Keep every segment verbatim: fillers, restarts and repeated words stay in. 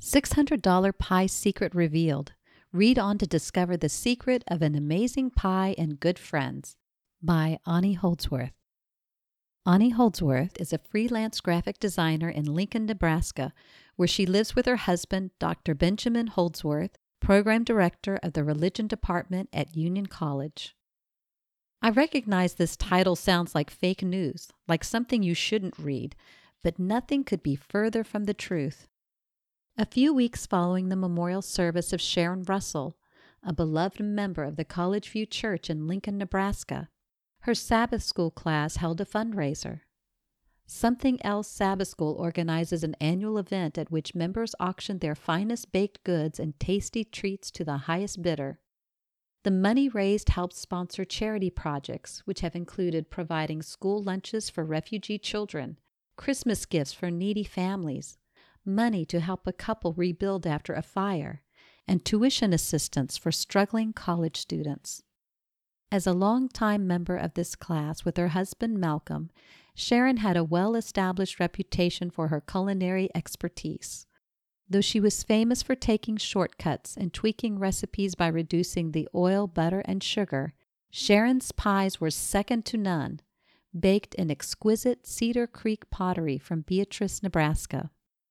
six hundred dollar Pie Secret Revealed. Read on to discover the secret of an amazing pie and good friends by Ani Holdsworth. Ani Holdsworth is a freelance graphic designer in Lincoln, Nebraska, where she lives with her husband, Doctor Benjamin Holdsworth, program director of the religion department at Union College. I recognize this title sounds like fake news, like something you shouldn't read, but nothing could be further from the truth. A few weeks following the memorial service of Sharon Russell, a beloved member of the College View Church in Lincoln, Nebraska, her Sabbath School class held a fundraiser. Something Else Sabbath School organizes an annual event at which members auction their finest baked goods and tasty treats to the highest bidder. The money raised helps sponsor charity projects, which have included providing school lunches for refugee children, Christmas gifts for needy families, money to help a couple rebuild after a fire, and tuition assistance for struggling college students. As a longtime member of this class with her husband Malcolm, Sharon had a well-established reputation for her culinary expertise. Though she was famous for taking shortcuts and tweaking recipes by reducing the oil, butter, and sugar, Sharon's pies were second to none, baked in exquisite Cedar Creek pottery from Beatrice, Nebraska.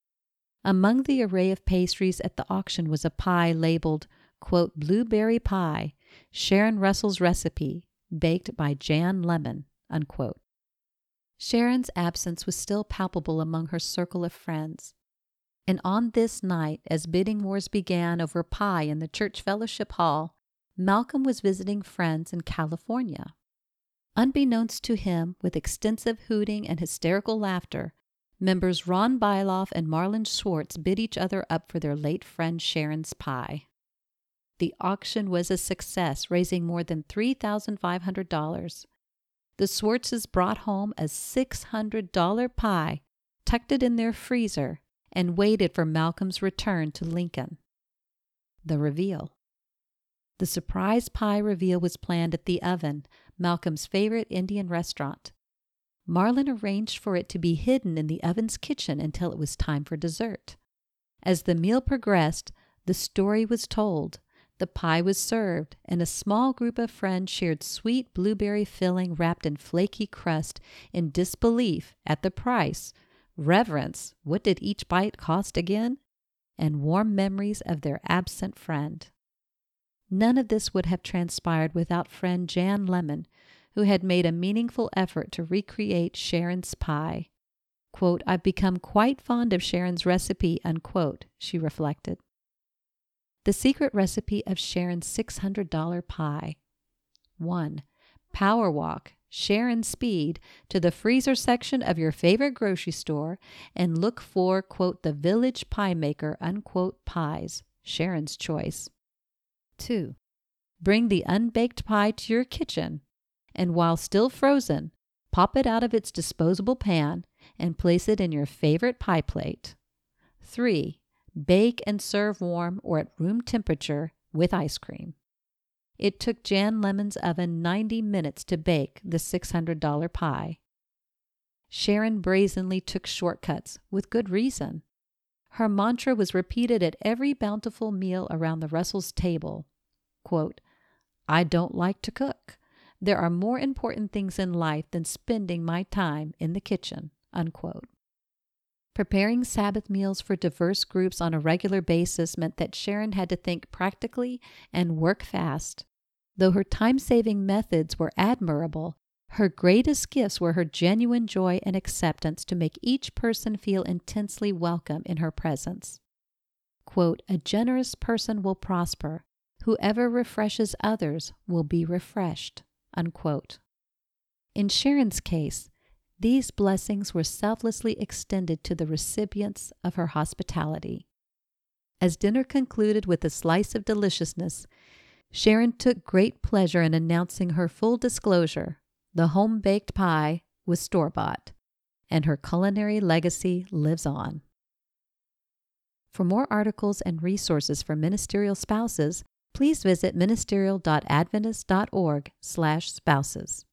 Among the array of pastries at the auction was a pie labeled, quote, Blueberry Pie, Sharon Russell's recipe, baked by Jan Lemon, unquote. Sharon's absence was still palpable among her circle of friends. And on this night, as bidding wars began over pie in the church fellowship hall, Malcolm was visiting friends in California. Unbeknownst to him, with extensive hooting and hysterical laughter, members Ron Byloff and Marlon Schwartz bid each other up for their late friend Sharon's pie. The auction was a success, raising more than three thousand five hundred dollars. The Schwartzes brought home a six hundred dollar pie, tucked it in their freezer, and waited for Malcolm's return to Lincoln. The reveal. The surprise pie reveal was planned at the Oven, Malcolm's favorite Indian restaurant. Marlon arranged for it to be hidden in the Oven's kitchen until it was time for dessert. As the meal progressed, the story was told, the pie was served, and a small group of friends shared sweet blueberry filling wrapped in flaky crust in disbelief at the price, reverence, what did each bite cost again, and warm memories of their absent friend. None of this would have transpired without friend Jan Lemon, who had made a meaningful effort to recreate Sharon's pie. Quote, I've become quite fond of Sharon's recipe, unquote, she reflected. The secret recipe of Sharon's six hundred dollar pie. one. Power walk, Sharon speed, to the freezer section of your favorite grocery store and look for, quote, the Village Pie Maker, unquote, pies, Sharon's choice. two. Bring the unbaked pie to your kitchen, and while still frozen, pop it out of its disposable pan and place it in your favorite pie plate. three. Bake and serve warm or at room temperature with ice cream. It took Jan Lemon's oven ninety minutes to bake the six hundred dollar pie. Sharon brazenly took shortcuts, with good reason. Her mantra was repeated at every bountiful meal around the Russells' table. Quote, I don't like to cook. There are more important things in life than spending my time in the kitchen, unquote. Preparing Sabbath meals for diverse groups on a regular basis meant that Sharon had to think practically and work fast. Though her time-saving methods were admirable, her greatest gifts were her genuine joy and acceptance to make each person feel intensely welcome in her presence. Quote, a generous person will prosper. Whoever refreshes others will be refreshed, unquote. In Sharon's case, these blessings were selflessly extended to the recipients of her hospitality. As dinner concluded with a slice of deliciousness, Sharon took great pleasure in announcing her full disclosure. The home-baked pie was store-bought, and her culinary legacy lives on. For more articles and resources for ministerial spouses, please visit ministerial dot adventist dot org slash spouses.